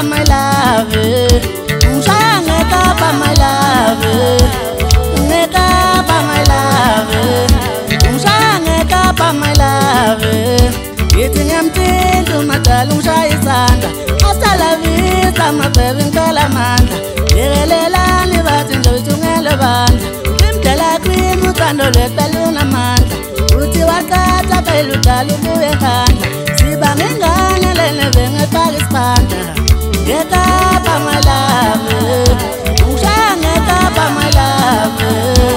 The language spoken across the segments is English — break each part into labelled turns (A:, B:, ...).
A: my love. Ngekapa my love. Ngekapa my love. Ngekapa my love. Ithi ngiyamthinta umadala ungishaya isandla. Hasta la vista mabebe ngicela amandla. Yekelelani bathi nje uthungele bandla. Imdala kimi uthando lwethu alunamandla. Uthi waqatha phela udala ubuye ekhanda. Siba ngengane lena bengefaka isiphandla. Ngekapa my love. Ngekapa my love.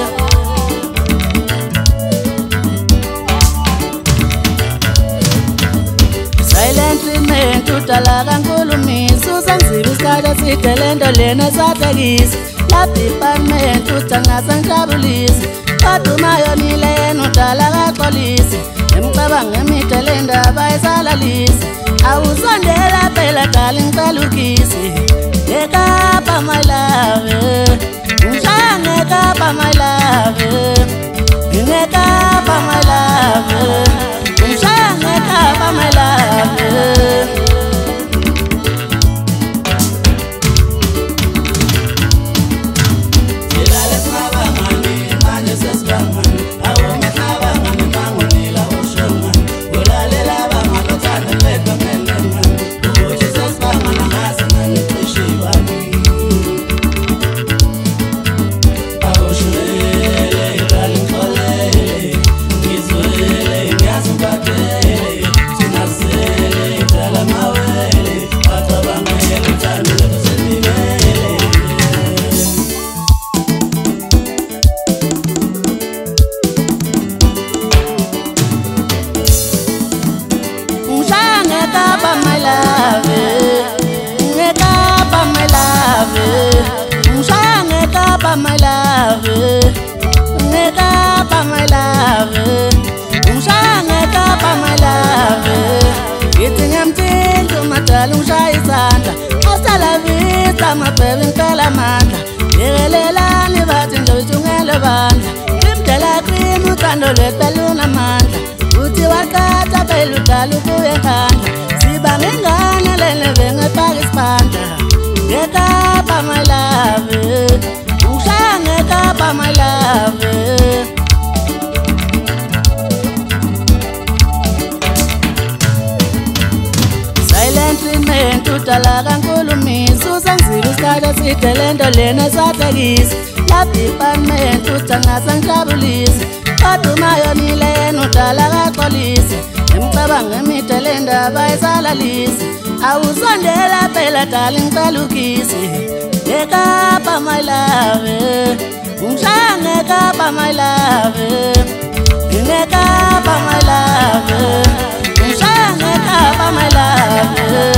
A: Silent treatment udala kankulumisa. Usangizibisa isikhathi eside lento lena esahlekisa. La department uthangaza ngijabulisa. Kodwa umayonile yena udala kaxolisa. Emicabanga emide le ndaba esalalisa. Awusondela phela dala ngicela ukhisi. Ngekapa my love. Ngekapa my love. Ngekapa my love. Ngekapa my love. Ngekapa my love. Ngekapa my love. Ngekapa my love. Ngekapa my love. Ngekapa my love. Ithi ngiyamthinta umadala ungishaya isandla. Hasta la vista mabebe ngicela amandla. Yekelelani bathi nje uthungele bandla. Imdala kimi uthando lwethu alunamandla. Uthi waqatha phela udala ubuye ekhanda. Siba ngengane lena bengefaka isiphandla. Ngekapa my love. Ngekapa my love. Silent treatment udala kankulumisa. Usangizibisa isikhathi eside lento lena esahlekisa. La department uthangaza ngijabulisa. Kodwa umayonile yena udala kaxolisa. Emicabanga emide le ndaba esalalisa. Awusondela phela dala ngicela ukhisi. Ngekapa my love. Ngekapa my love. Ngekapa my love. Ngekapa my love.